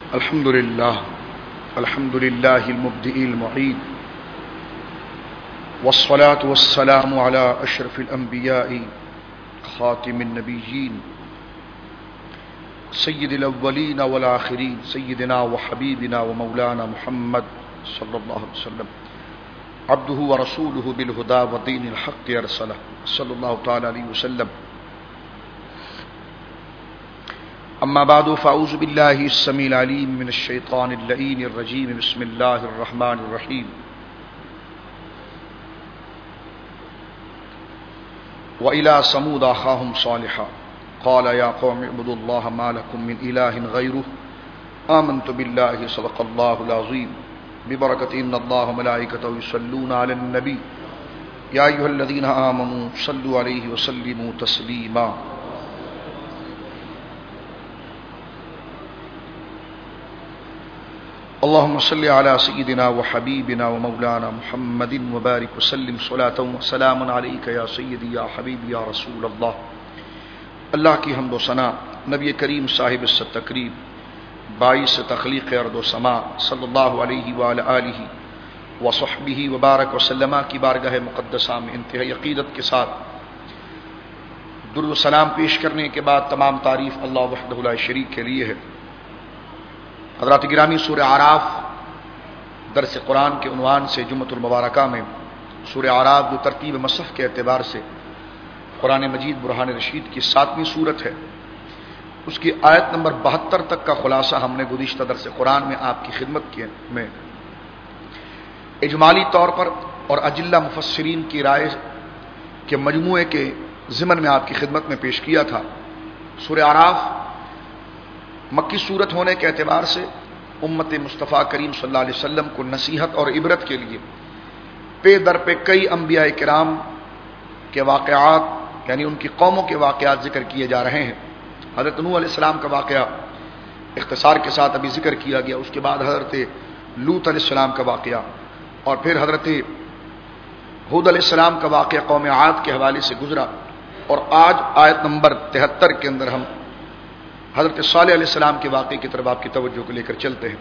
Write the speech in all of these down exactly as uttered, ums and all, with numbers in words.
الحمد للہ الحمد للہ المبدئ المعید والصلاة والسلام على اشرف الانبیاء خاتم النبیین سید الاولین والآخرین سیدنا وحبیبنا ومولانا محمد صلی اللہ علیہ وسلم عبدہ ورسولہ بالہدى ودین الحق ارسلہ صلی اللہ تعالی علیہ وسلم. اما بعد فاعوذ باللہ السمیع العلیم من الشیطان اللعین الرجیم بسم اللہ الرحمن الرحیم. وإلى ثمود أخاهم صالحا قال يا قوم اعبدوا الله ما لكم من إله غيره آمنت بالله صدق الله العظيم ببركة إن الله وملائكته يصلون على النبي يا أيها الذين آمنوا صلوا عليه وسلموا تسليما. اللهم صل على سيدنا وحبيبنا ومولانا محمد وبارك وسلم صلاة وسلام عليك يا سيدي يا حبيبي يا رسول الله. اللہ کی حمد و ثنا نبی کریم صاحب التکریم باعث تخلیق ارض و سما صلی اللہ علیہ وآلہ آلہ وصحبہ وبارک وسلم کی بارگاہ مقدسہ میں انتہائی عقیدت کے ساتھ درود و سلام پیش کرنے کے بعد تمام تعریف اللہ وحدہ لا شریک کے لیے ہے. حضرات گرامی، سورہ اعراف درس قرآن کے عنوان سے جمعۃ المبارکہ میں سورہ اعراف جو ترتیب مصحف کے اعتبار سے قرآن مجید برہان رشید کی ساتویں سورت ہے، اس کی آیت نمبر بہتر تک کا خلاصہ ہم نے گزشتہ درس قرآن میں آپ کی خدمت میں اجمالی طور پر اور اجلہ مفسرین کی رائے کے مجموعے کے ضمن میں آپ کی خدمت میں پیش کیا تھا. سورہ اعراف مکی صورت ہونے کے اعتبار سے امت مصطفیٰ کریم صلی اللہ علیہ وسلم کو نصیحت اور عبرت کے لیے پے در پہ کئی انبیاء کرام کے واقعات یعنی ان کی قوموں کے واقعات ذکر کیے جا رہے ہیں. حضرت نوح علیہ السلام کا واقعہ اختصار کے ساتھ ابھی ذکر کیا گیا، اس کے بعد حضرت لوط علیہ السلام کا واقعہ، اور پھر حضرت ہود علیہ السلام کا واقعہ قوم عاد کے حوالے سے گزرا، اور آج آیت نمبر تہتر کے اندر ہم حضرت صالح علیہ السلام کے واقعے کی طرف آپ کی توجہ کو لے کر چلتے ہیں.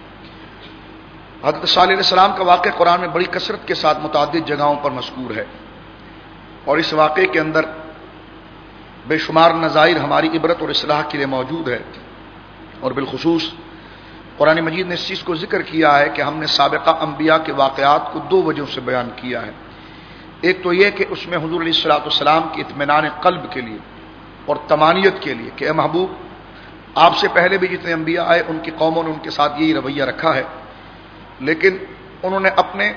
حضرت صالح علیہ السلام کا واقعہ قرآن میں بڑی کثرت کے ساتھ متعدد جگہوں پر مذکور ہے، اور اس واقعے کے اندر بے شمار نظائر ہماری عبرت اور اصلاح کے لیے موجود ہے. اور بالخصوص قرآن مجید نے اس چیز کو ذکر کیا ہے کہ ہم نے سابقہ انبیاء کے واقعات کو دو وجہوں سے بیان کیا ہے. ایک تو یہ کہ اس میں حضور علیہ الصلوۃ والسلام کی اطمینان قلب کے لیے اور طمانیت کے لیے کہ اے محبوب، آپ سے پہلے بھی جتنے انبیاء آئے ان کی قوموں نے ان کے ساتھ یہی رویہ رکھا ہے، لیکن انہوں نے اپنے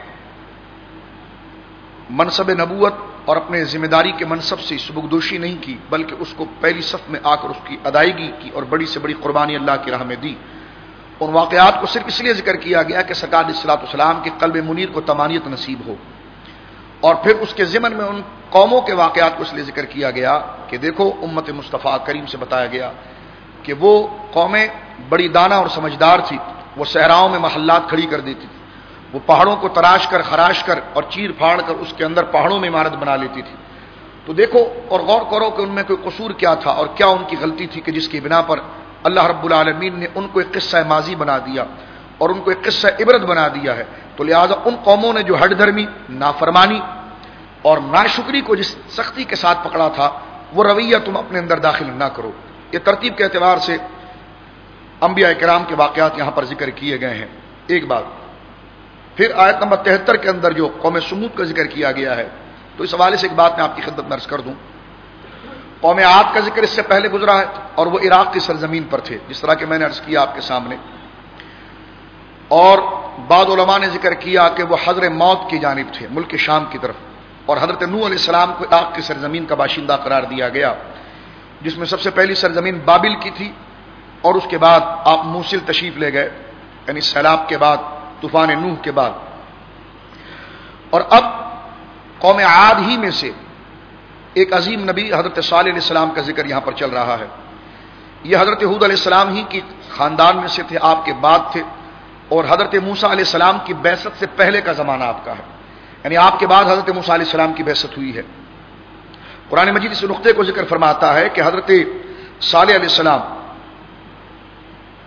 منصب نبوت اور اپنے ذمہ داری کے منصب سے سبکدوشی نہیں کی، بلکہ اس کو پہلی صف میں آ کر اس کی ادائیگی کی اور بڑی سے بڑی قربانی اللہ کی راہ میں دی. ان واقعات کو صرف اس لیے ذکر کیا گیا کہ سرکار علیہ الصلوۃ والسلام کے قلب منیر کو طمانیت نصیب ہو، اور پھر اس کے ضمن میں ان قوموں کے واقعات کو اس لیے ذکر کیا گیا کہ دیکھو امت مصطفیٰ کریم سے بتایا گیا کہ وہ قومیں بڑی دانا اور سمجھدار تھی، وہ صحراؤں میں محلات کھڑی کر دیتی تھی، وہ پہاڑوں کو تراش کر خراش کر اور چیر پھاڑ کر اس کے اندر پہاڑوں میں عمارت بنا لیتی تھی. تو دیکھو اور غور کرو کہ ان میں کوئی قصور کیا تھا اور کیا ان کی غلطی تھی کہ جس کی بنا پر اللہ رب العالمین نے ان کو ایک قصہ ماضی بنا دیا اور ان کو ایک قصہ عبرت بنا دیا ہے. تو لہذا ان قوموں نے جو ہٹ دھرمی، نافرمانی اور ناشکری کو جس سختی کے ساتھ پکڑا تھا، وہ رویہ تم اپنے اندر داخل نہ کرو. یہ ترتیب کے اعتبار سے انبیاء کرام کے واقعات یہاں پر ذکر کیے گئے ہیں. ایک بات پھر آیت نمبر تہتر کے اندر جو قوم سمود کا ذکر کیا گیا ہے، تو اس حوالے سے ایک بات میں آپ کی خدمت میں عرض کر دوں. قوم عاد کا ذکر اس سے پہلے گزرا ہے اور وہ عراق کی سرزمین پر تھے، جس طرح کہ میں نے عرض کیا آپ کے سامنے. اور بعض علماء نے ذکر کیا کہ وہ حضر موت کی جانب تھے، ملک شام کی طرف، اور حضرت نوح علیہ السلام کو عراق کی سرزمین کا باشندہ قرار دیا گیا، جس میں سب سے پہلی سرزمین بابل کی تھی، اور اس کے بعد آپ موصل تشریف لے گئے، یعنی سیلاب کے بعد، طوفان نوح کے بعد. اور اب قوم عاد ہی میں سے ایک عظیم نبی حضرت صالح علیہ السلام کا ذکر یہاں پر چل رہا ہے. یہ حضرت ہود علیہ السلام ہی کی خاندان میں سے تھے، آپ کے بعد تھے، اور حضرت موسیٰ علیہ السلام کی بعثت سے پہلے کا زمانہ آپ کا ہے، یعنی آپ کے بعد حضرت موسیٰ علیہ السلام کی بعثت ہوئی ہے. قرآن مجید اس نقطے کو ذکر فرماتا ہے کہ حضرت صالح علیہ السلام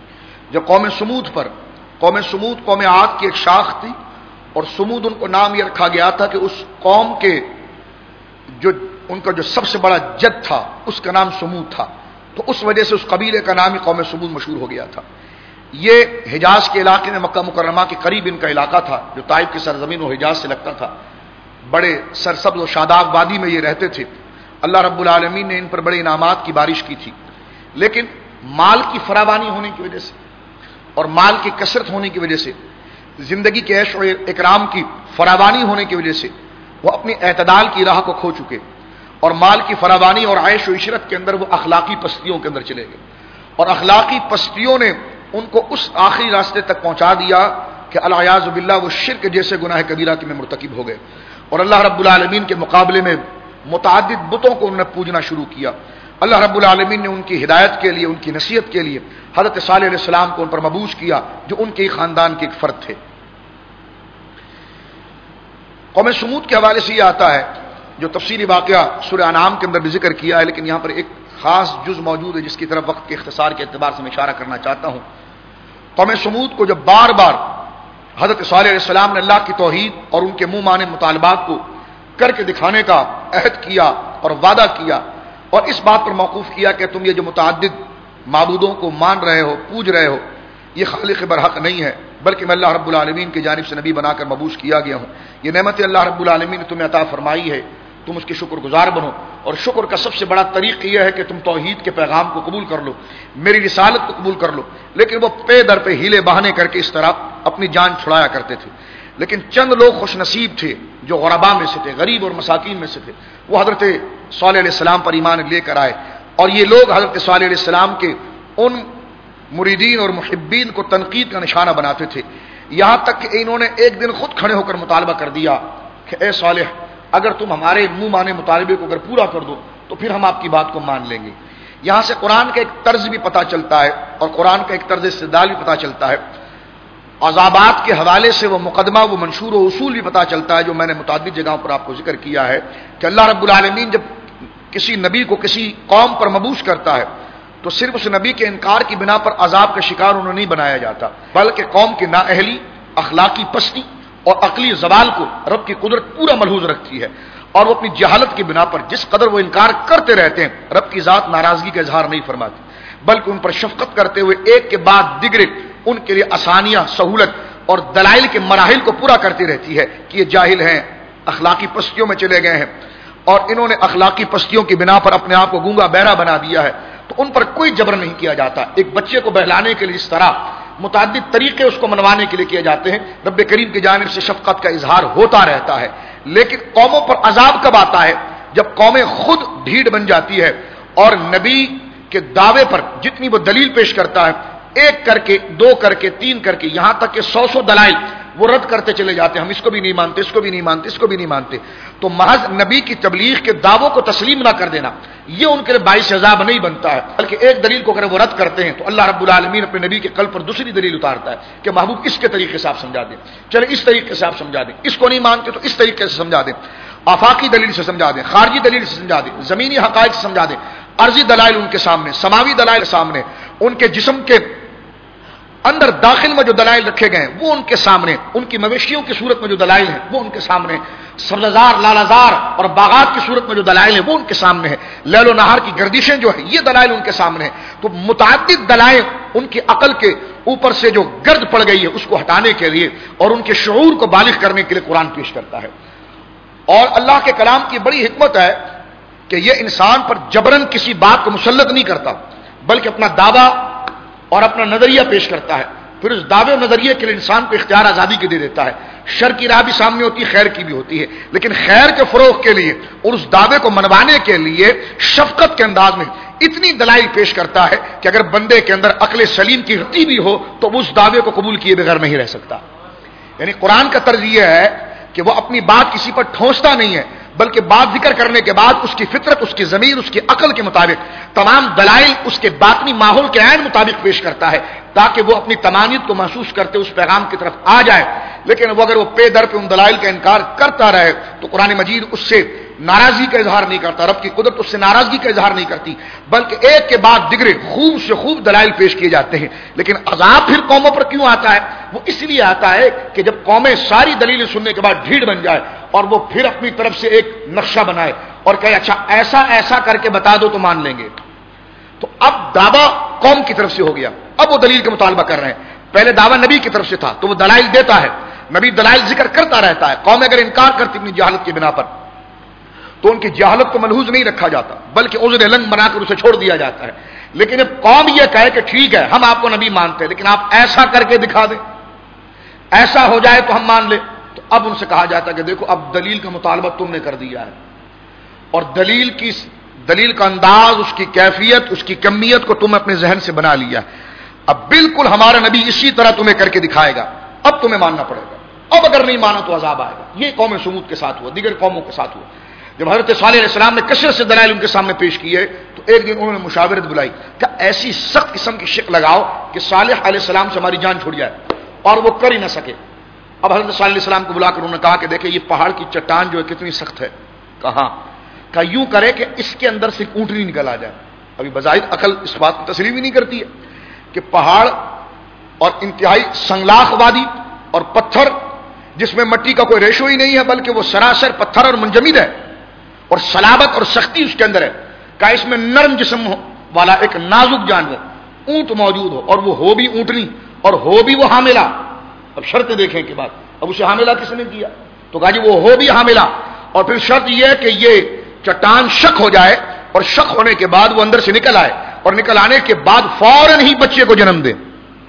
جو قوم سمود پر، قوم سمود قوم عاد کی ایک شاخ تھی، اور سمود ان کو نام یہ رکھا گیا تھا کہ اس قوم کے جو ان کا جو سب سے بڑا جد تھا اس کا نام سمود تھا، تو اس وجہ سے اس قبیلے کا نام ہی قوم سمود مشہور ہو گیا تھا۔ یہ حجاز کے علاقے میں مکہ مکرمہ کے قریب ان کا علاقہ تھا، جو طائف کی سرزمین و حجاز سے لگتا تھا۔ بڑے سرسبز و شاداب وادی میں یہ رہتے تھے۔ اللہ رب العالمین نے ان پر بڑے انعامات کی بارش کی تھی، لیکن مال کی فراوانی ہونے کی وجہ سے اور مال کی کثرت ہونے کی وجہ سے، زندگی کے عیش و اکرام کی فراوانی ہونے کی وجہ سے وہ اپنی اعتدال کی راہ کو کھو چکے، اور مال کی فراوانی اور عیش و عشرت کے اندر وہ اخلاقی پستیوں کے اندر چلے گئے، اور اخلاقی پستیوں نے ان کو اس آخری راستے تک پہنچا دیا کہ العیاذ باللہ وہ شرک جیسے گناہ کبیرہ کے میں مرتکب ہو گئے، اور اللہ رب العالمین کے مقابلے میں متعدد بتوں کو انہوں نے پوجنا شروع کیا۔ اللہ رب العالمین نے ان کی ہدایت کے لیے، ان کی نصیحت کے لیے حضرت صالح علیہ السلام کو ان پر مبعوث کیا، جو ان کے خاندان کے ایک فرد تھے۔ قوم سمود کے حوالے سے یہ آتا ہے، جو تفصیلی واقعہ سورہ انعام کے اندر بھی ذکر کیا ہے، لیکن یہاں پر ایک خاص جز موجود ہے جس کی طرف وقت کے اختصار کے اعتبار سے میں اشارہ کرنا چاہتا ہوں۔ قوم سمود کو جب بار بار حضرت صالح علیہ السلام نے اللہ کی توحید اور ان کے منہ مانے مطالبات کو کر کے دکھانے کا عہد کیا اور وعدہ کیا، اور اس بات پر موقوف کیا کہ تم یہ جو متعدد معبودوں کو مان رہے ہو، پوج رہے ہو، یہ خالق برحق نہیں ہے، بلکہ میں اللہ رب العالمین کی جانب سے نبی بنا کر مبعوث کیا گیا ہوں، یہ نعمت اللہ رب العالمین نے تمہیں عطا فرمائی ہے، تم اس کے شکر گزار بنو، اور شکر کا سب سے بڑا طریقہ یہ ہے کہ تم توحید کے پیغام کو قبول کر لو، میری رسالت کو قبول کر لو۔ لیکن وہ پے در پہ ہیلے بہانے کر کے اس طرح اپنی جان چھڑایا کرتے تھے۔ لیکن چند لوگ خوش نصیب تھے جو غربا میں سے تھے، غریب اور مساکین میں سے تھے، وہ حضرت صالح علیہ السلام پر ایمان لے کر آئے، اور یہ لوگ حضرت صالح علیہ السلام کے ان مریدین اور محبین کو تنقید کا نشانہ بناتے تھے، یہاں تک کہ انہوں نے ایک دن خود کھڑے ہو کر مطالبہ کر دیا کہ اے صالح، اگر تم ہمارے منہ مانے مطالبے کو اگر پورا کر دو تو پھر ہم آپ کی بات کو مان لیں گے۔ یہاں سے قرآن کا ایک طرز بھی پتہ چلتا ہے، اور قرآن کا ایک طرز استدلال بھی پتہ چلتا ہے، عذابات کے حوالے سے وہ مقدمہ، وہ منشور و اصول بھی پتہ چلتا ہے جو میں نے متعدد جگہوں پر آپ کو ذکر کیا ہے کہ اللہ رب العالمین جب کسی نبی کو کسی قوم پر مبعوث کرتا ہے تو صرف اس نبی کے انکار کی بنا پر عذاب کا شکار انہیں نہیں بنایا جاتا، بلکہ قوم کی نااہلی، اخلاقی پستی اور عقلی زوال کو رب کی قدرت پورا ملحوظ رکھتی ہے، اور وہ اپنی جہالت کی بنا پر جس قدر وہ انکار کرتے رہتے ہیں رب کی ذات ناراضگی کا اظہار نہیں فرماتی، بلکہ ان پر شفقت کرتے ہوئے ایک کے بعد دیگرے ان کے لیے آسانیاں، سہولت اور دلائل کے مراحل کو پورا کرتی رہتی ہے کہ یہ جاہل ہیں، اخلاقی پستیوں میں چلے گئے ہیں، اور انہوں نے اخلاقی پستیوں کی بنا پر اپنے آپ کو گونگا بہرا بنا دیا ہے، تو ان پر کوئی جبر نہیں کیا جاتا۔ ایک بچے کو بہلانے کے لیے اس طرح متعدد طریقے اس کو منوانے کے لیے کیے جاتے ہیں، رب کریم کی جانب سے شفقت کا اظہار ہوتا رہتا ہے، لیکن قوموں پر عذاب کب آتا ہے؟ جب قومیں خود ڈھیڑ بن جاتی ہے اور نبی کے دعوے پر جتنی وہ دلیل پیش کرتا ہے، ایک کر کے، دو کر کے، تین کر کے، یہاں تک کہ سو سو دلائل وہ رد کرتے چلے جاتے ہیں، ہم اس کو بھی نہیں مانتے، اس کو بھی نہیں مانتے، اس کو بھی نہیں مانتے، تو محض نبی کی تبلیغ کے دعووں کو تسلیم نہ کر دینا یہ ان کے لیے باعث عذاب نہیں بنتا ہے، بلکہ ایک دلیل کو اگر وہ رد کرتے ہیں تو اللہ رب العالمین اپنے نبی کے قلب پر دوسری دلیل اتارتا ہے کہ محبوب اس کے طریقے سے آپ سمجھا دیں، چلے اس طریقے سے آپ سمجھا دیں، اس کو نہیں مانتے تو اس طریقے سے سمجھا دیں، آفاقی دلیل سے سمجھا دیں، خارجی دلیل سے سمجھا دیں، زمینی حقائق سے سمجھا دیں، عرضی دلائل ان کے سامنے، سماوی دلائل سامنے، ان کے جسم کے اندر داخل میں جو دلائل رکھے گئے ہیں وہ ان کے سامنے، ان کی مویشیوں کی صورت میں جو دلائل ہیں وہ ان کے سامنے، سبززار، لالازار اور باغات کی صورت میں جو دلائل ہیں وہ ان کے سامنے ہیں، لیل و نہار کی گردشیں جو ہیں یہ دلائل ان کے سامنے ہیں، تو متعدد دلائل ان کی عقل کے اوپر سے جو گرد پڑ گئی ہے اس کو ہٹانے کے لیے اور ان کے شعور کو بالغ کرنے کے لیے قرآن پیش کرتا ہے۔ اور اللہ کے کلام کی بڑی حکمت ہے کہ یہ انسان پر جبرن کسی بات کو مسلط نہیں کرتا، بلکہ اپنا دعویٰ اور اپنا نظریہ پیش کرتا ہے، پھر اس دعوے و نظریے کے لیے انسان کو اختیار آزادی کے دے دیتا ہے، شر کی راہ بھی سامنے ہوتی ہے، خیر کی بھی ہوتی ہے، لیکن خیر کے فروغ کے لیے اور اس دعوے کو منوانے کے لیے شفقت کے انداز میں اتنی دلائل پیش کرتا ہے کہ اگر بندے کے اندر عقل سلیم کی غلطی بھی ہو تو اس دعوے کو قبول کیے بغیر نہیں رہ سکتا۔ یعنی قرآن کا طرز یہ ہے کہ وہ اپنی بات کسی پر ٹھونستا نہیں ہے، بلکہ بات ذکر کرنے کے بعد اس کی فطرت، اس کی ضمیر، اس کی عقل کے مطابق تمام دلائل اس کے باطنی ماحول کے عین مطابق پیش کرتا ہے تاکہ وہ اپنی تمانیت کو محسوس کرتے اس پیغام کی طرف آ جائے۔ لیکن وہ اگر وہ پے در پہ ان دلائل کا انکار کرتا رہے تو قرآن مجید اس سے ناراضگی کا اظہار نہیں کرتا، رب کی قدرت اس سے ناراضگی کا اظہار نہیں کرتی، بلکہ ایک کے بعد دیگرے خوب سے خوب دلائل پیش کیے جاتے ہیں۔ لیکن عذاب پھر قوموں پر کیوں آتا ہے؟ وہ اس لیے آتا ہے کہ جب قومیں ساری دلیلیں سننے کے بعد ڈھیڑ بن جائے اور وہ پھر اپنی طرف سے ایک نقشہ بنائے اور کہے اچھا ایسا ایسا کر کے بتا دو تو مان لیں گے، تو اب دعویٰ قوم کی طرف سے ہو گیا، اب وہ دلیل کا مطالبہ کر رہے ہیں۔ پہلے دعویٰ نبی کی طرف سے تھا تو وہ دلائل دیتا ہے، نبی دلائل ذکر کرتا رہتا ہے، قوم اگر انکار کرتی اپنی جہالت کی بنا پر تو ان کی جہالت کو ملحوظ نہیں رکھا جاتا بلکہ عذر لنگ بنا کر اسے چھوڑ دیا جاتا ہے۔ لیکن جب قوم یہ کہے کہ ٹھیک ہے ہم آپ کو نبی مانتے ہیں لیکن آپ ایسا کر کے دکھا دیں، ایسا ہو جائے تو ہم مان لیں، تو اب ان سے کہا جاتا ہے کہ دیکھو اب دلیل کا مطالبہ تم نے کر دیا ہے اور دلیل کی دلیل کا انداز، اس کی کیفیت، اس کی کمیت کو تم اپنے ذہن سے بنا لیا، اب بالکل ہمارا نبی اسی طرح تمہیں کر کے دکھائے گا، اب تمہیں ماننا پڑے گا، اب اگر نہیں مانا تو عذاب آئے گا۔ یہ قوم سمود کے ساتھ ہوا، دیگر قوموں کے ساتھ ہوا۔ جب حضرت صالح علیہ السلام نے کثرت سے دلائل ان کے سامنے پیش کیے تو ایک دن انہوں نے مشاورت بلائی کہ ایسی سخت قسم کی شک لگاؤ کہ صالح علیہ السلام سے ہماری جان چھوٹ جائے، اور وہ کر ہی نہ سکے۔ اب حضرت صالح علیہ السلام کو بلا کر انہوں نے کہا کہ دیکھیں یہ پہاڑ کی چٹان جو ہے کتنی سخت ہے، کہاں کہ یوں کرے کہ اس کے اندر سے اونٹنی نکل آ جائے۔ ابھی بظاہر عقل اس بات کو تسلیم ہی نہیں کرتی ہے کہ پہاڑ اور انتہائی سنگلاخ وادی اور پتھر جس میں مٹی کا کوئی ریشو ہی نہیں ہے بلکہ وہ سراسر پتھر اور منجمد ہے اور صلابت اور سختی اس کے اندر ہے، کہ اس میں نرم جسم والا ایک نازک جانور اونٹ موجود ہو اور وہ ہو بھی اونٹنی اور ہو بھی وہ حاملہ۔ اب شرطیں دیکھیں کے بعد اب اسے حاملہ کس نے کیا؟ تو کہا جی وہ ہو بھی حاملہ، اور پھر شرط یہ ہے کہ یہ چٹان شک ہو جائے اور شک ہونے کے بعد وہ اندر سے نکل آئے اور نکل آنے کے بعد فوراً ہی بچے کو جنم دے۔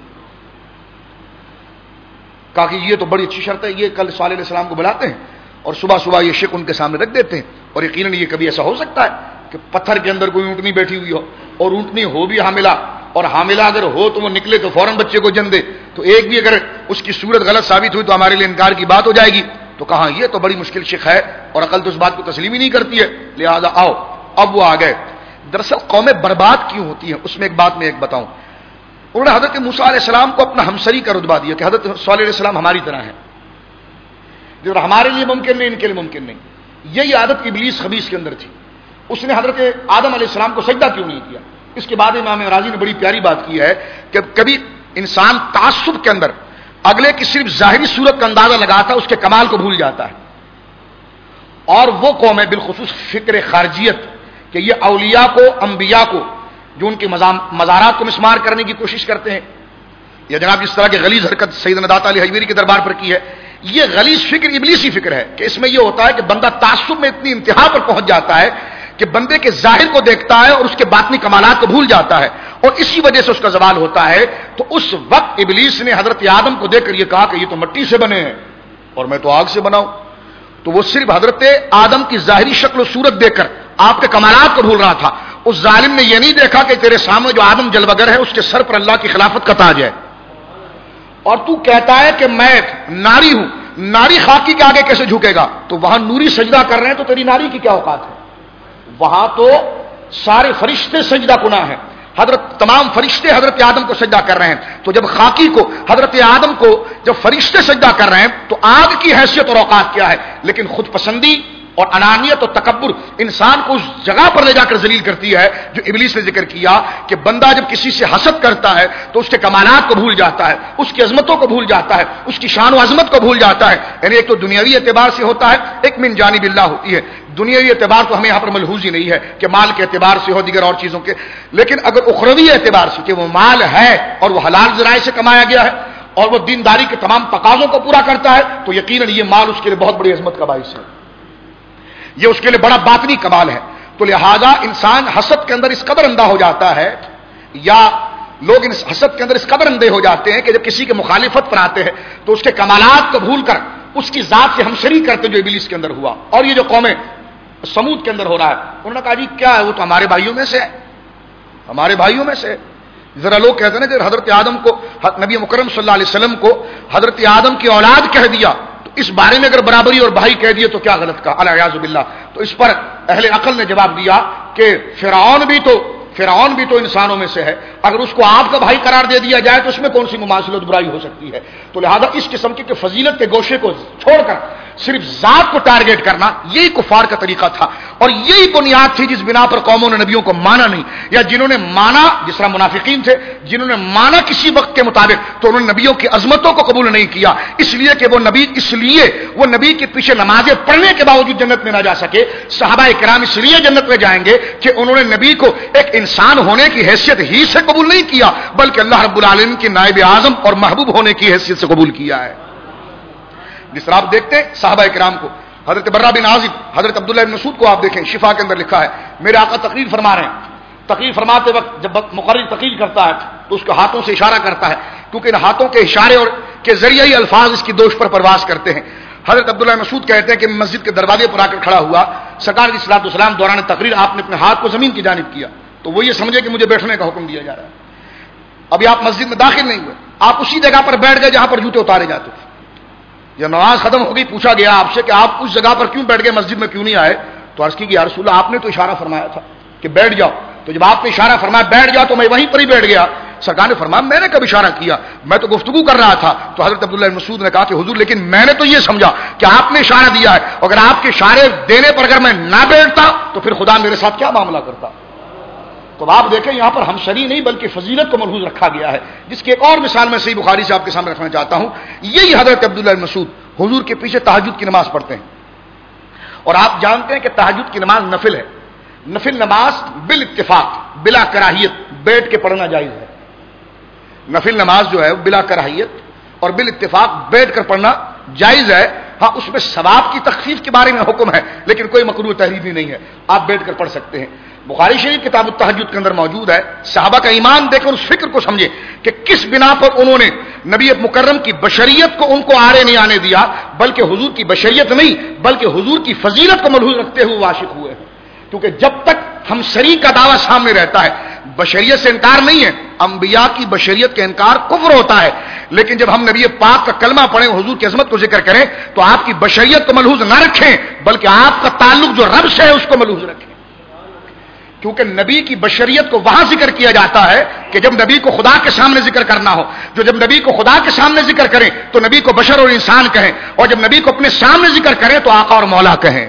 کہا کہ یہ تو بڑی اچھی شرط ہے، یہ کل صالح علیہ السلام کو بلاتے ہیں اور صبح صبح یہ شک ان کے سامنے رکھ دیتے ہیں، اور یقیناً یہ کبھی ایسا ہو سکتا ہے کہ پتھر کے اندر کوئی اونٹنی بیٹھی ہوئی ہو اور اونٹنی ہو بھی حاملہ، اور حاملہ اگر ہو تو وہ نکلے تو فوراً بچے کو جنم دے، تو ایک بھی اگر اس کی صورت غلط ثابت ہوئی تو ہمارے لیے انکار کی بات ہو جائے گی۔ تو کہا یہ تو بڑی مشکل شک ہے اور عقل تو اس بات کو تسلیم ہی نہیں کرتی ہے، لہذا آؤ۔ اب وہ آ گئے۔ دراصل قومیں برباد کیوں ہوتی ہیں اس میں ایک بات میں ایک بتاؤں۔ انہوں نے حضرت موسیٰ علیہ السلام کو اپنا ہمسری کا رتبہ دیا کہ حضرت صالح علیہ السلام ہماری طرح ہیں، جو ہمارے لیے ممکن نہیں ان کے لیے ممکن نہیں۔ یہی عادت ابلیس خبیث کے اندر تھی، اس نے حضرت آدم علیہ السلام کو سجدہ کیوں نہیں کیا؟ اس کے بعد امام راضی نے بڑی پیاری بات کی ہے کہ کبھی انسان تعصب کے اندر اگلے کی صرف ظاہری صورت کا اندازہ لگاتا ہے، اس کے کمال کو بھول جاتا ہے، اور وہ قوم ہے بالخصوص فکر خارجیت کہ یہ اولیاء کو، انبیاء کو جو ان کے مزارات کو مسمار کرنے کی کوشش کرتے ہیں، یا جناب جس طرح کی غلیظ حرکت سیدنا داتا علی حجویری کے دربار پر کی ہے، یہ غلیظ فکر ابلیسی فکر ہے کہ اس میں یہ ہوتا ہے کہ بندہ تعصب میں اتنی انتہا پر پہنچ جاتا ہے کہ بندے کے ظاہر کو دیکھتا ہے اور اس کے باطنی کمالات کو بھول جاتا ہے، اور اسی وجہ سے اس کا زوال ہوتا ہے۔ تو اس وقت ابلیس نے حضرت آدم کو دیکھ کر یہ کہا کہ یہ تو مٹی سے بنے ہیں اور میں تو آگ سے بناؤں، تو وہ صرف حضرت آدم کی ظاہری شکل و صورت دیکھ کر آپ کے کمالات کو بھول رہا تھا۔ اس ظالم نے یہ نہیں دیکھا کہ تیرے سامنے جو آدم جلوگر ہے اس کے سر پر اللہ کی خلافت کا تاج ہے، اور تو کہتا ہے کہ میں ناری ہوں، ناری خاکی کے آگے کیسے جھکے گا؟ تو وہاں نوری سجدہ کر رہے ہیں تو تیری ناری کی کیا اوقات ہے؟ وہاں تو سارے فرشتے سجدہ گناہ ہیں، حضرت تمام فرشتے حضرت آدم کو سجدہ کر رہے ہیں، تو جب خاکی کو حضرت آدم کو جب فرشتے سجدہ کر رہے ہیں تو آگ کی حیثیت اور اوقات کیا ہے؟ لیکن خود پسندی اور انانیت اور تکبر انسان کو اس جگہ پر لے جا کر ذلیل کرتی ہے جو ابلیس نے ذکر کیا کہ بندہ جب کسی سے حسد کرتا ہے تو اس کے کمالات کو بھول جاتا ہے، اس کی عظمتوں کو بھول جاتا ہے، اس کی شان و عظمت کو بھول جاتا ہے۔ یعنی ایک تو دنیاوی اعتبار سے ہوتا ہے، ایک من جانب اللہ ہوتی ہے۔ دنیاوی اعتبار تو ہمیں یہاں پر ملحوظ ہی نہیں ہے کہ مال کے اعتبار سے ہو، دیگر اور چیزوں کے، لیکن اگر اخروی اعتبار سے کہ وہ مال ہے اور وہ حلال ذرائع سے کمایا گیا ہے اور وہ دینداری کے تمام تقاضوں کو پورا کرتا ہے تو یقیناً یہ مال اس کے لیے بہت بڑی عظمت کا باعث ہے، یہ اس کے لیے بڑا باطنی کمال ہے۔ تو لہذا انسان حسد کے اندر اس قدر اندھا ہو جاتا ہے، یا لوگ اس حسد کے اندر اس قدر اندھے ہو جاتے ہیں کہ جب کسی کے مخالفت پر آتے ہیں تو اس کے کمالات کو بھول کر اس کی ذات سے ہم شریک کرتے جو ابلیس کے اندر ہوا، اور یہ جو قومیں سمود کے اندر ہو رہا ہے۔ انہوں نے کہا جی کیا ہے؟ وہ تو ہمارے بھائیوں میں سے ہے، ہمارے بھائیوں میں سے۔ ذرا لوگ کہتے ہیں کہ حضرت آدم کو، نبی مکرم صلی اللہ علیہ وسلم کو حضرت آدم کی اولاد کہہ دیا، اس بارے میں اگر برابری اور بھائی کہہ دیے تو کیا غلط کہا؟ الیاذ باللہ۔ تو اس پر اہل عقل نے جواب دیا کہ فرعون بھی تو فرعون بھی تو انسانوں میں سے ہے، اگر اس کو آپ کا بھائی قرار دے دیا جائے تو اس میں کون سی مماثلت برائی ہو سکتی ہے؟ تو لہذا اس قسم کی فضیلت کے گوشے کو چھوڑ کر صرف ذات کو ٹارگیٹ کرنا یہی کفار کا طریقہ تھا، اور یہی بنیاد تھی جس بنا پر قوموں نے نبیوں کو مانا نہیں، یا جنہوں نے مانا، جس طرح منافقین تھے جنہوں نے مانا کسی وقت کے مطابق تو انہوں نے نبیوں کی عظمتوں کو قبول نہیں کیا، اس لیے کہ وہ نبی اس لیے وہ نبی کے پیچھے نمازیں پڑھنے کے باوجود جنت میں نہ جا سکے۔ صحابہ کرام اس لیے جنت میں جائیں گے کہ انہوں نے نبی کو ایک انسان ہونے کی حیثیت ہی سے قبول نہیں کیا، بلکہ اللہ رب العالمین کے نائب اعظم اور محبوب ہونے کی حیثیت سے قبول کیا ہے۔ جس طرح آپ دیکھتے ہیں صحابہ کرام کو، حضرت برہ بن عازب، حضرت عبداللہ بن مسعود کو آپ دیکھیں، شفا کے اندر لکھا ہے میرے آقا تقریر فرما رہے ہیں، تقریر فرماتے وقت جب مقرر تقریر کرتا ہے تو اس کے ہاتھوں سے اشارہ کرتا ہے، کیونکہ ان ہاتھوں کے اشارے اور کے ذریعے ہی الفاظ اس کی دوش پر پرواز کرتے ہیں۔ حضرت عبداللہ مسعود کہتے ہیں کہ مسجد کے دروازے پر آ کر کھڑا ہوا، سرکار علیہ الصلوۃ والسلام دوران تقریر آپ نے اپنے ہاتھ کو زمین کی جانب کیا تو وہ یہ سمجھے کہ مجھے بیٹھنے کا حکم دیا جا رہا ہے۔ ابھی آپ مسجد میں داخل نہیں ہوئے، آپ اسی جگہ پر بیٹھ گئے جہاں پر جوتے اتارے جاتے تھے۔ جب نماز ختم ہو گئی پوچھا گیا آپ سے کہ آپ اس جگہ پر کیوں بیٹھ گئے، مسجد میں کیوں نہیں آئے؟ تو عرض کی کہ یا رسول اللہ آپ نے تو اشارہ فرمایا تھا کہ بیٹھ جاؤ، تو جب آپ نے اشارہ فرمایا بیٹھ جاؤ تو میں وہیں پر ہی بیٹھ گیا۔ سرکار نے فرمایا میں نے کب اشارہ کیا، میں تو گفتگو کر رہا تھا۔ تو حضرت عبداللہ بن مسعود نے کہا کہ حضور لیکن میں نے تو یہ سمجھا کہ آپ نے اشارہ دیا ہے، اگر آپ کے اشارے دینے پر اگر میں نہ بیٹھتا تو پھر خدا میرے ساتھ کیا معاملہ کرتا۔ تو آپ دیکھیں یہاں پر ہم شری نہیں بلکہ فضیلت کو ملحوظ رکھا گیا ہے، جس کی ایک اور مثال میں صحیح بخاری سے آپ کے سامنے رکھنا چاہتا ہوں۔ یہی حضرت عبداللہ بن مسعود حضور کے پیچھے تہجد کی نماز پڑھتے ہیں، اور آپ جانتے ہیں کہ تہجد کی نماز نفل ہے، نفل نماز بالاتفاق بلا کراہیت بیٹھ کے پڑھنا جائز ہے۔ نفل نماز جو ہے بلا کراہیت اور بالاتفاق بیٹھ کر پڑھنا جائز ہے، ہاں اس میں ثواب کی تخفیف کے بارے میں حکم ہے لیکن کوئی مکروہ تحریمی نہیں ہے، آپ بیٹھ کر پڑھ سکتے ہیں۔ بخاری شریف کتاب التہجد کے اندر موجود ہے، صحابہ کا ایمان دیکھ کر اس فکر کو سمجھے کہ کس بنا پر انہوں نے نبی مکرم کی بشریت کو ان کو آڑے نہیں آنے دیا، بلکہ حضور کی بشریت نہیں بلکہ حضور کی فضیلت کو ملحوظ رکھتے ہوئے عاشق ہوئے ہیں۔ کیونکہ جب تک ہم شریک کا دعویٰ سامنے رہتا ہے، بشریت سے انکار نہیں ہے، انبیاء کی بشریت کا انکار کفر ہوتا ہے، لیکن جب ہم نبی پاک کا کلمہ پڑھیں حضور کی عظمت کو ذکر کریں تو آپ کی بشریت کو ملحوظ نہ رکھیں بلکہ آپ کا تعلق جو رب سے ہے اس کو ملحوظ رکھیں، کیونکہ نبی کی بشریت کو وہاں ذکر کیا جاتا ہے کہ جب نبی کو خدا کے سامنے ذکر کرنا ہو، جو جب نبی کو خدا کے سامنے ذکر کریں تو نبی کو بشر اور انسان کہیں، اور جب نبی کو اپنے سامنے ذکر کریں تو آقا اور مولا کہیں۔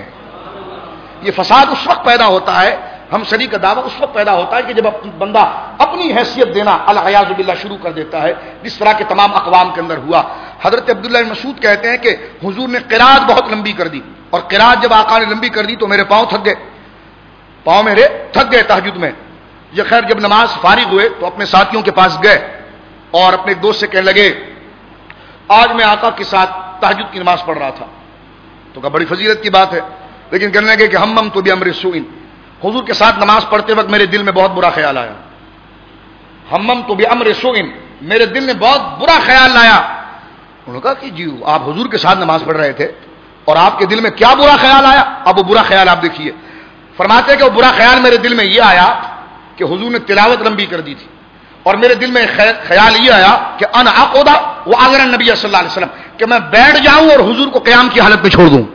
یہ فساد اس وقت پیدا ہوتا ہے، ہم شریک کا دعویٰ اس وقت پیدا ہوتا ہے کہ جب بندہ اپنی حیثیت دینا العیاذ باللہ شروع کر دیتا ہے، جس طرح کے تمام اقوام کے اندر ہوا۔ حضرت عبداللہ بن مسعود کہتے ہیں کہ حضور نے قرات بہت لمبی کر دی، اور قرات جب آقا نے لمبی کر دی تو میرے پاؤں تھک گئے، پاؤں میرے تھک گئے تہجد میں۔ یہ خیر جب نماز فارغ ہوئے تو اپنے ساتھیوں کے پاس گئے اور اپنے ایک دوست سے کہنے لگے آج میں آقا کے ساتھ تہجد کی نماز پڑھ رہا تھا، تو کہا بڑی فضیلت کی بات ہے، لیکن کہنے لگے کہ ہم تو بامر سوء، حضور کے ساتھ نماز پڑھتے وقت میرے دل میں بہت برا خیال آیا، ہمم تو بامر سوء، میرے دل میں بہت برا خیال آیا۔ انہوں نے کہا کہ جی آپ حضور کے ساتھ نماز پڑھ رہے تھے اور آپ کے دل میں کیا برا خیال آیا؟ اب وہ برا خیال آپ دیکھیے، فرماتے ہیں کہ وہ برا خیال میرے دل میں یہ آیا کہ حضور نے تلاوت لمبی کر دی تھی، اور میرے دل میں خیال یہ آیا کہ انا اقعد واذر النبی صلی اللہ علیہ وسلم، کہ میں بیٹھ جاؤں اور حضور کو قیام کی حالت میں چھوڑ دوں،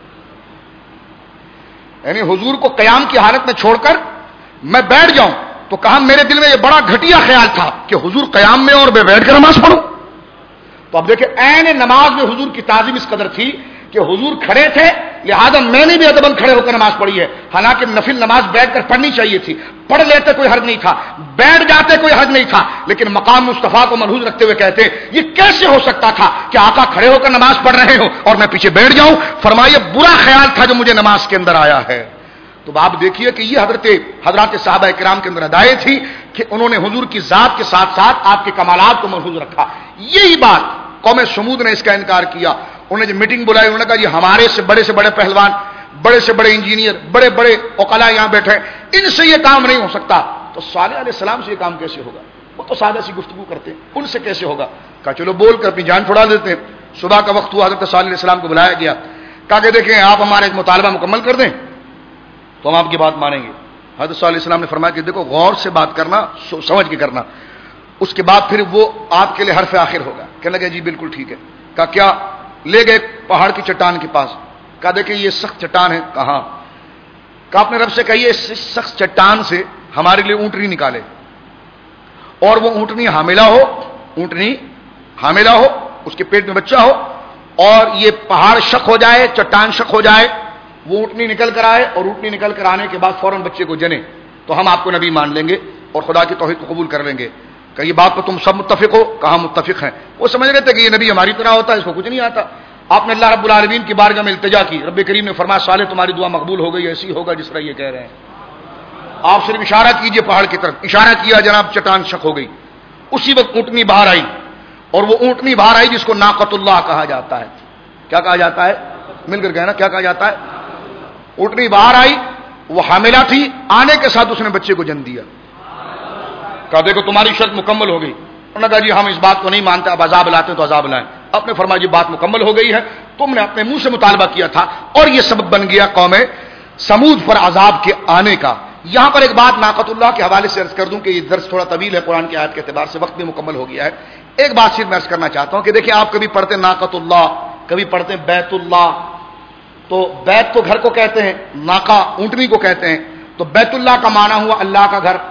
یعنی حضور کو قیام کی حالت میں چھوڑ کر میں بیٹھ جاؤں۔ تو کہا میرے دل میں یہ بڑا گھٹیا خیال تھا کہ حضور قیام میں اور میں بیٹھ کر نماز پڑھوں۔ تو اب دیکھیں عین نماز میں حضور کی تعظیم اس قدر تھی کہ حضور کھڑے تھے لہذا میں نے بھی ادباً کھڑے ہو کر نماز پڑھی ہے، حالانکہ نفل نماز بیٹھ کر پڑھنی چاہیے تھی، پڑھ لیتے کوئی حرج نہیں تھا، بیٹھ جاتے کوئی حرج نہیں تھا، لیکن مقام مصطفیٰ کو ملحوظ رکھتے ہوئے کہتے یہ کیسے ہو سکتا تھا کہ آقا کھڑے ہو کر نماز پڑھ رہے ہو اور میں پیچھے بیٹھ جاؤں؟ فرمایا برا خیال تھا جو مجھے نماز کے اندر آیا ہے۔ تو آپ دیکھیے کہ یہ حضرت حضرات صحابہ کرام کے اندر ادائے تھی کہ انہوں نے حضور کی ذات کے ساتھ ساتھ آپ کے کمالات کو ملحوظ رکھا۔ یہی بات قوم سمود نے اس کا انکار کیا، انہوں نے جو میٹنگ بلائی انہوں نے کہا جی ہمارے سے بڑے سے بڑے پہلوان، بڑے سے بڑے انجینئر، بڑے بڑے عقلاء یہاں بیٹھے، ان سے یہ کام نہیں ہو سکتا۔ تو صالح علیہ السلام سے یہ کام کیسے ہوگا؟ وہ تو سادہ سی گفتگو کرتے ہیں، ان سے کیسے ہوگا؟ کہا چلو بول کر اپنی جان چھڑا دیتے ہیں۔ صبح کا وقت ہوا، حضرت صالح علیہ السلام کو بلایا گیا، کہا کہ دیکھیں آپ ہمارا ایک مطالبہ مکمل کر دیں تو ہم آپ کی بات مانیں گے۔ حضرت صلی اللہ علیہ وسلم نے فرمایا کہ دیکھو غور سے بات کرنا، سمجھ کے کرنا، اس کے بعد پھر وہ آپ کے لیے حرف آخر ہوگا۔ کہنے لگے جی بالکل ٹھیک ہے۔ کہا کیا؟ لے گئے پہاڑ کی چٹان کے پاس، کہا دیکھیں یہ سخت چٹان ہے، کہاں؟ کہا اپنے رب سے کہیے اس سخت چٹان سے ہمارے لیے اونٹنی نکالے اور وہ اونٹنی حاملہ ہو، اونٹنی حاملہ ہو، اس کے پیٹ میں بچہ ہو، اور یہ پہاڑ شق ہو جائے، چٹان شق ہو جائے، وہ اونٹنی نکل کر آئے اور اونٹنی نکل کر آنے کے بعد فوراً بچے کو جنے، تو ہم آپ کو نبی مان لیں گے اور خدا کی توحید کو قبول کر لیں گے۔ کہ یہ بات پر تم سب متفق ہو؟ کہاں متفق ہیں۔ وہ سمجھ رہے تھے کہ یہ نبی ہماری طرح ہوتا ہے، اس کو کچھ نہیں آتا۔ آپ نے اللہ رب العالمین کی بارگاہ میں التجا کی، رب کریم نے فرمایا صالح تمہاری دعا مقبول ہو گئی، ایسی ہوگا جس طرح یہ کہہ رہے ہیں۔ آپ صرف اشارہ کیجئے پہاڑ کی طرف، اشارہ کیا جناب، چٹان شق ہو گئی۔ اسی وقت اونٹنی باہر آئی، اور وہ اونٹنی باہر آئی جس کو ناقۃ اللہ کہا جاتا ہے۔ کیا کہا جاتا ہے؟ مل کر کہنا، کیا کہا جاتا ہے؟ اونٹنی باہر آئی، وہ حاملہ تھی، آنے کے ساتھ اس نے بچے کو جن دیا۔ کہا دیکھو تمہاری شرط مکمل ہو گئی۔ انہوں نے کہا جی ہم اس بات کو نہیں مانتے، اب عذاب لاتے ہیں تو عذاب لائیں۔ آپ نے فرمایا جی بات مکمل ہو گئی ہے، تم نے اپنے منہ سے مطالبہ کیا تھا، اور یہ سبب بن گیا قوم سمود پر عذاب کے آنے کا۔ یہاں پر ایک بات ناقۃ اللہ کے حوالے سے عرض کر دوں کہ یہ درس تھوڑا طویل ہے قرآن کی آیت کے اعتبار سے، وقت بھی مکمل ہو گیا ہے۔ ایک بات صرف میں عرض کرنا چاہتا ہوں کہ دیکھیں آپ کبھی پڑھتے ہیں ناقۃ اللہ، کبھی پڑھتے ہیں بیت اللہ، تو بیت تو گھر کو کہتے ہیں، ناقہ اونٹنی کو کہتے ہیں، تو بیت اللہ کا معنی ہوا اللہ کا گھر،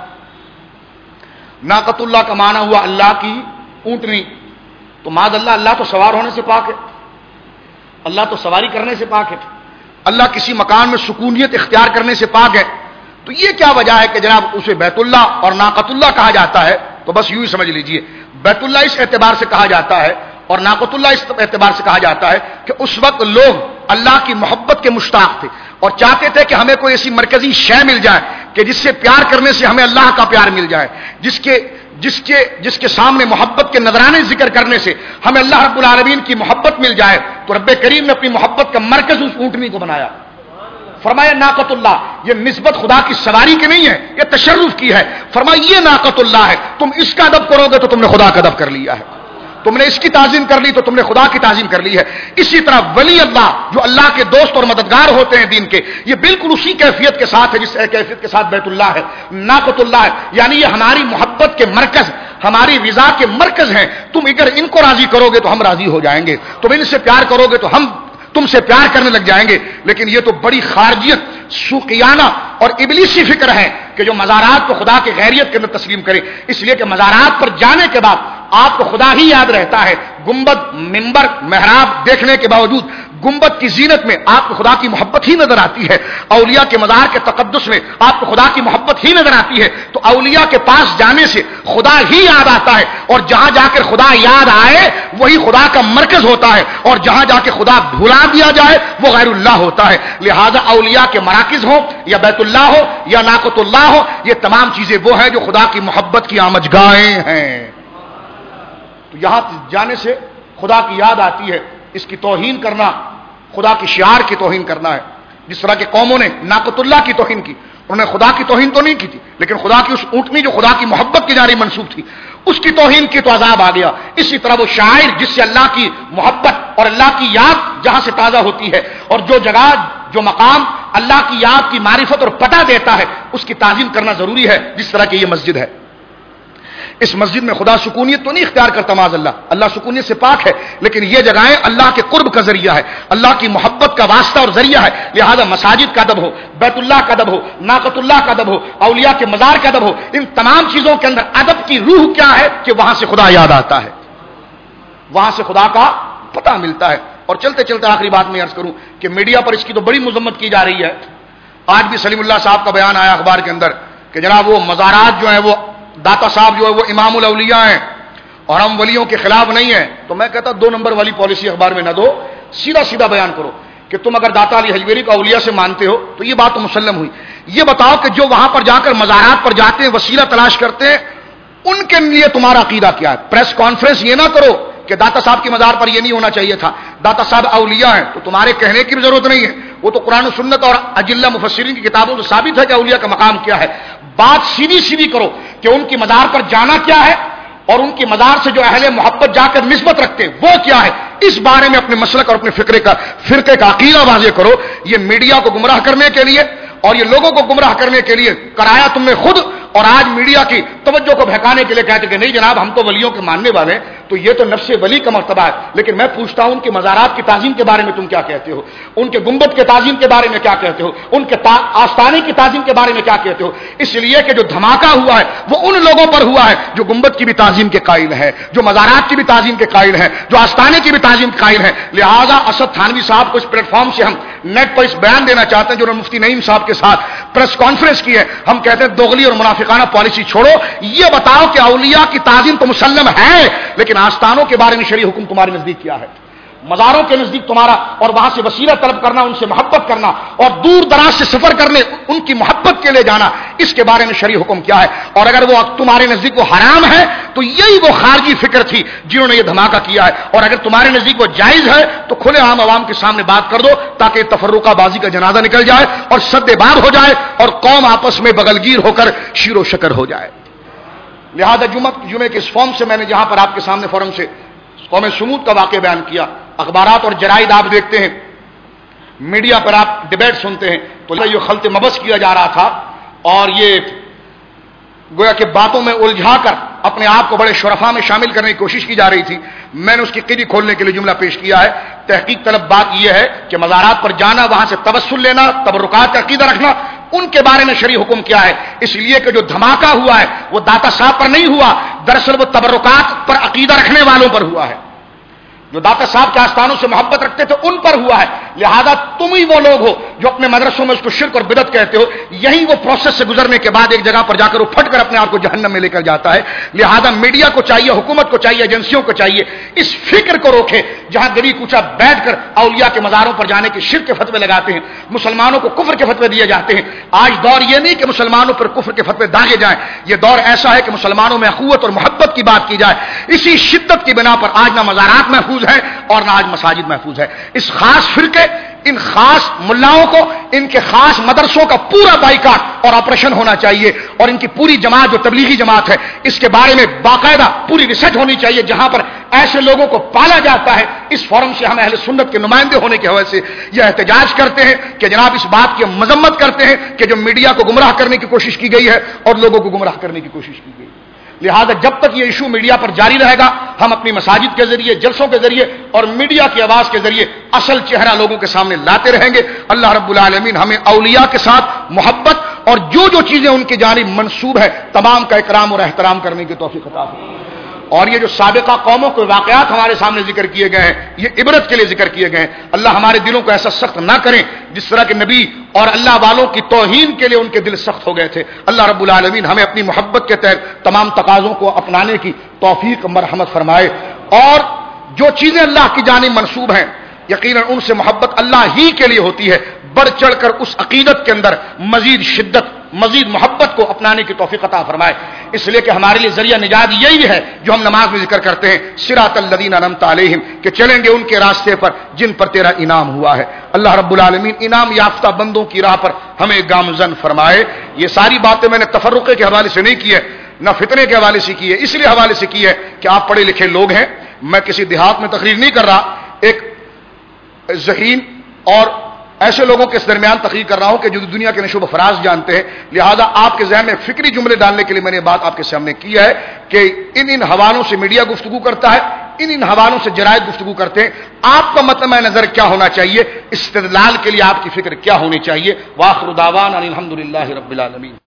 ناقۃ اللہ کا معنی ہوا اللہ کی اونٹنی۔ تو معاذ اللہ، اللہ تو سوار ہونے سے پاک ہے، اللہ تو سواری کرنے سے پاک ہے، اللہ کسی مکان میں سکونیت اختیار کرنے سے پاک ہے۔ تو یہ کیا وجہ ہے کہ جناب اسے بیت اللہ اور ناقۃ اللہ کہا جاتا ہے؟ تو بس یوں ہی سمجھ لیجئے، بیت اللہ اس اعتبار سے کہا جاتا ہے اور ناقۃ اللہ اس اعتبار سے کہا جاتا ہے کہ اس وقت لوگ اللہ کی محبت کے مشتاق تھے اور چاہتے تھے کہ ہمیں کوئی ایسی مرکزی شے مل جائے کہ جس سے پیار کرنے سے ہمیں اللہ کا پیار مل جائے، جس کے جس کے جس کے سامنے محبت کے نذرانے ذکر کرنے سے ہمیں اللہ رب العالمین کی محبت مل جائے۔ تو رب کریم نے اپنی محبت کا مرکز اس اونٹنی کو بنایا۔ فرمایا ناقۃ اللہ، یہ نسبت خدا کی سواری کی نہیں ہے، یہ تشرف کی ہے۔ فرمایا یہ ناقۃ اللہ ہے، تم اس کا ادب کرو گے تو تم نے خدا کا ادب کر لیا ہے، تم نے اس کی تعظیم کر لی تو تم نے خدا کی تعظیم کر لی ہے۔ اسی طرح ولی اللہ جو اللہ کے دوست اور مددگار ہوتے ہیں دین کے، یہ بالکل اسی کیفیت کے ساتھ ہے جس کیفیت کے ساتھ بیت اللہ ہے، ناقۃ اللہ ہے، یعنی یہ ہماری محبت کے مرکز، ہماری رضا کے مرکز ہیں۔ تم اگر ان کو راضی کرو گے تو ہم راضی ہو جائیں گے، تم ان سے پیار کرو گے تو ہم تم سے پیار کرنے لگ جائیں گے۔ لیکن یہ تو بڑی خارجیت، سوقیانہ اور ابلیسی فکر ہے کہ جو مزارات کو خدا کی غیریت کے اندر تسلیم کرے، اس لیے کہ مزارات پر جانے کے بعد آپ کو خدا ہی یاد رہتا ہے۔ گنبد، منبر، محراب دیکھنے کے باوجود گنبد کی زینت میں آپ کو خدا کی محبت ہی نظر آتی ہے، اولیاء کے مزار کے تقدس میں آپ کو خدا کی محبت ہی نظر آتی ہے۔ تو اولیاء کے پاس جانے سے خدا ہی یاد آتا ہے، اور جہاں جا کر خدا یاد آئے وہی خدا کا مرکز ہوتا ہے، اور جہاں جا کے خدا بھلا دیا جائے وہ غیر اللہ ہوتا ہے۔ لہذا اولیاء کے مراکز ہو یا بیت اللہ ہو یا ناقۃ اللہ ہو، یہ تمام چیزیں وہ ہیں جو خدا کی محبت کی آمجگاہیں ہیں۔ تو یہاں جانے سے خدا کی یاد آتی ہے، اس کی توہین کرنا خدا کی شعار کی توہین کرنا ہے۔ جس طرح کے قوموں نے ناقۃ اللہ کی توہین کی، انہوں نے خدا کی توہین تو نہیں کی تھی، لیکن خدا کی اس اونٹنی جو خدا کی محبت کی جانب منسوب تھی اس کی توہین کی تو عذاب آ گیا۔ اسی طرح وہ شاعر جس سے اللہ کی محبت اور اللہ کی یاد جہاں سے تازہ ہوتی ہے، اور جو جگہ جو مقام اللہ کی یاد کی معرفت اور پتہ دیتا ہے، اس کی تعظیم کرنا ضروری ہے۔ جس طرح کہ یہ مسجد ہے، اس مسجد میں خدا سکونیت تو نہیں اختیار کرتا، معاذ اللہ، اللہ سکونیت سے پاک ہے، لیکن یہ جگہیں اللہ کے قرب کا ذریعہ ہے، اللہ کی محبت کا واسطہ اور ذریعہ ہے۔ لہذا مساجد کا ادب ہو، بیت اللہ کا ادب ہو، ناقۃ اللہ کا ادب ہو، اولیاء کے مزار کا ادب ہو، ان تمام چیزوں کے اندر ادب کی روح کیا ہے کہ وہاں سے خدا یاد آتا ہے، وہاں سے خدا کا پتہ ملتا ہے۔ اور چلتے چلتے آخری بات میں عرض کروں کہ میڈیا پر اس کی تو بڑی مذمت کی جا رہی ہے۔ آج بھی سلیم اللہ صاحب کا بیان آیا اخبار کے اندر کہ جناب وہ مزارات جو ہیں، وہ داتا صاحب جو ہے وہ امام الاولیاء ہیں اور ہم ولیوں کے خلاف نہیں ہیں۔ تو میں کہتا دو نمبر والی پالیسی اخبار میں نہ دو، سیدھا سیدھا بیان کرو کہ تم اگر داتا علی حجویری کو اولیاء سے مانتے ہو تو یہ بات تو مسلم ہوئی، یہ بتاؤ کہ جو وہاں پر جا کر مزارات پر جاتے ہیں، وسیلہ تلاش کرتے ہیں، ان کے لیے تمہارا عقیدہ کیا ہے؟ پریس کانفرنس یہ نہ کرو کہ داتا صاحب کی مزار پر یہ نہیں ہونا چاہیے تھا، داتا صاحب اولیاء ہیں، تو تمہارے کہنے کی بھی ضرورت نہیں ہے، وہ تو قرآن و سنت اور اجلہ مفسرین کی کتابوں سے ثابت ہے کہ اولیاء کا مقام کیا ہے۔ بات سیدھی سیدھی کرو کہ ان کی مزار پر جانا کیا ہے اور ان کی مزار سے جو اہل محبت جا کر نسبت رکھتے ہیں وہ کیا ہے، اس بارے میں اپنے مسلک اور اپنے فکرے کا فرقے کا عقیدہ واضح کرو۔ یہ میڈیا کو گمراہ کرنے کے لیے اور یہ لوگوں کو گمراہ کرنے کے لیے کرایا تم نے خود، اور آج میڈیا کی توجہ کو بہکانے کے لیے کہتے کہ نہیں جناب ہم تو ولیوں کے ماننے والے ہیں، تو یہ تو نفس ولی کا مرتبہ ہے. لیکن میں پوچھتا ہوں ان کے مزارات کی تعظیم کے بارے میں تم کیا کہتے ہو؟ ان کے گنبد کے تعظیم کے بارے میں کیا کہتے ہو؟ ان کے آستانے کی تعظیم کے بارے میں کیا کہتے ہو؟ اس لیے کہ جو دھماکہ ہوا ہے وہ ان لوگوں پر ہوا ہے جو گنبد کی بھی تعظیم کے قائل ہے، جو مزارات کی بھی تعظیم کے قائل ہے، جو آستانے کی بھی تعظیم کے قائل ہے. لہذا اسد تھانوی صاحب کو اس پلیٹ فارم سے ہم نیٹ پر اس بیان دینا چاہتے ہیں جو انہوں نے مفتی نعیم صاحب کے ساتھ پریس کانفرنس کی ہے. ہم کہتے ہیں دوغلی اور منافقانہ پالیسی چھوڑو، یہ بتاؤ کہ اولیاء کی تعظیم تو مسلم ہے، لیکن آستانوں کے بارے میں شرعی حکم تمہارے نزدیک کیا ہے؟ مزاروں کے نزدیک تمہارا اور وہاں سے وسیلہ طلب کرنا، ان سے محبت کرنا اور دور دراز سے سفر کرنے ان کی محبت کے لیے جانا، اس کے بارے میں شرعی حکم کیا ہے؟ اور اگر وہ تمہارے نزدیک وہ حرام ہے تو یہی وہ خارجی فکر تھی جنہوں نے یہ دھماکہ کیا ہے. اور اگر تمہارے نزدیک وہ جائز ہے تو کھلے عام عوام کے سامنے بات کر دو تاکہ تفرقہ بازی کا جنازہ نکل جائے اور سد باب ہو جائے اور قوم آپس میں بغلگیر ہو کر شیر و شکر ہو جائے. لہذا جمعہ جمعے کے اس فارم سے میں نے جہاں پر آپ کے سامنے فورم سے قوم سمود کا واقعہ بیان کیا، اخبارات اور جرائد آپ دیکھتے ہیں، میڈیا پر آپ ڈیبیٹ سنتے ہیں، تو یہ خلط مبس کیا جا رہا تھا اور یہ گویا کہ باتوں میں الجھا کر اپنے آپ کو بڑے شرفا میں شامل کرنے کی کوشش کی جا رہی تھی. میں نے اس کی قیدی کھولنے کے لیے جملہ پیش کیا ہے. تحقیق طلب بات یہ ہے کہ مزارات پر جانا، وہاں سے توسل لینا، تبرکات کا عقیدہ رکھنا، ان کے بارے میں شرعی حکم کیا ہے؟ اس لیے کہ جو دھماکہ ہوا ہے وہ داتا صاحب پر نہیں ہوا، دراصل وہ تبرکات پر عقیدہ رکھنے والوں پر ہوا ہے. جو داتا صاحب کے آستانوں سے محبت رکھتے تھے ان پر ہوا ہے. لہذا تم ہی وہ لوگ ہو جو اپنے مدرسوں میں اس کو شرک اور بدعت کہتے ہو. یہی وہ پروسیس سے گزرنے کے بعد ایک جگہ پر جا کر وہ پھٹ کر اپنے آپ کو جہنم میں لے کر جاتا ہے. لہذا میڈیا کو چاہیے، حکومت کو چاہیے، ایجنسیوں کو چاہیے اس فکر کو روکے جہاں گلی کوچا بیٹھ کر اولیاء کے مزاروں پر جانے کے شرک کے فتوے لگاتے ہیں، مسلمانوں کو کفر کے فتوے دیے جاتے ہیں. آج دور یہ نہیں کہ مسلمانوں پر کفر کے فتوے داغے جائیں، یہ دور ایسا ہے کہ مسلمانوں میں اخوت اور محبت کی بات کی جائے. اسی شدت کی بنا پر آج نہ مزارات محفوظ ہیں اور نہ آج مساجد محفوظ ہے. اس خاص فرقے، ان خاص ملاؤں کو، ان کے خاص مدرسوں کا پورا بائیکاٹ اور آپریشن ہونا چاہیے، اور ان کی پوری جماعت جو تبلیغی جماعت ہے اس کے بارے میں باقاعدہ پوری ریسرچ ہونی چاہیے جہاں پر ایسے لوگوں کو پالا جاتا ہے. اس فورم سے ہم اہل سنت کے نمائندے ہونے کی وجہ سے یہ احتجاج کرتے ہیں کہ جناب اس بات کی مذمت کرتے ہیں کہ جو میڈیا کو گمراہ کرنے کی کوشش کی گئی ہے اور لوگوں کو گمراہ کرنے کی کوشش کی گئی. لہذا جب تک یہ ایشو میڈیا پر جاری رہے گا ہم اپنی مساجد کے ذریعے، جلسوں کے ذریعے اور میڈیا کی آواز کے ذریعے اصل چہرہ لوگوں کے سامنے لاتے رہیں گے. اللہ رب العالمین ہمیں اولیاء کے ساتھ محبت اور جو جو چیزیں ان کی جانب منسوب ہے تمام کا اکرام اور احترام کرنے کی توفیق عطا فرمائے. اور یہ جو سابقہ قوموں کے واقعات ہمارے سامنے ذکر کیے گئے ہیں یہ عبرت کے لیے ذکر کیے گئے ہیں. اللہ ہمارے دلوں کو ایسا سخت نہ کریں جس طرح کے نبی اور اللہ والوں کی توہین کے لیے ان کے دل سخت ہو گئے تھے. اللہ رب العالمین ہمیں اپنی محبت کے تحت تمام تقاضوں کو اپنانے کی توفیق مرحمت فرمائے. اور جو چیزیں اللہ کی جانب منسوب ہیں یقیناً ان سے محبت اللہ ہی کے لیے ہوتی ہے. بڑھ چڑھ کر اس عقیدت کے اندر مزید شدت، مزید محبت کو اپنانے کی توفیق عطا فرمائے. اس لیے کہ ہمارے لیے ذریعہ نجات یہی ہے جو ہم نماز میں ذکر کرتے ہیں، صراط الذین انعمت علیہم، کہ چلیں گے ان کے راستے پر جن پر تیرا انعام ہوا ہے. اللہ رب العالمین انعام یافتہ بندوں کی راہ پر ہمیں گامزن فرمائے. یہ ساری باتیں میں نے تفرقے کے حوالے سے نہیں کی ہے، نہ فتنے کے حوالے سے کی ہے، اس لیے حوالے سے کی ہے کہ آپ پڑھے لکھے لوگ ہیں. میں کسی دیہات میں تقریر نہیں کر رہا، ایک ذہین اور ایسے لوگوں کے درمیان تقریر کر رہا ہوں کہ جو دنیا کے نشو و فراز جانتے ہیں. لہذا آپ کے ذہن میں فکری جملے ڈالنے کے لیے میں نے بات آپ کے سامنے کی ہے کہ ان ان حوالوں سے میڈیا گفتگو کرتا ہے، ان ان حوالوں سے جرائد گفتگو کرتے ہیں. آپ کا مطلب نظر کیا ہونا چاہیے، استدلال کے لیے آپ کی فکر کیا ہونی چاہیے. وآخر دعوانا الحمدللہ رب العالمین.